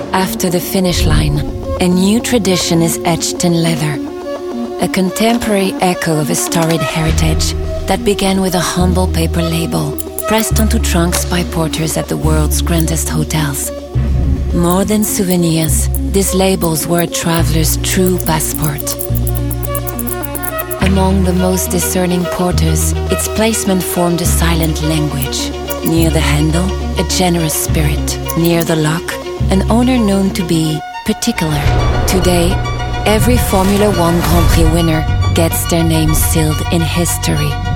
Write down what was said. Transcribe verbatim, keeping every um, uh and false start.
After the finish line, a new tradition is etched in leather, a contemporary echo of a storied heritage that began with a humble paper label pressed onto trunks by porters at the world's grandest hotels. More than souvenirs, these labels were a traveler's true passport. Among the most discerning porters, its placement formed a silent language. Near the handle, a generous spirit. Near the lock, an owner known to be particular. Today, every Formula One Grand Prix winner gets their name sealed in history.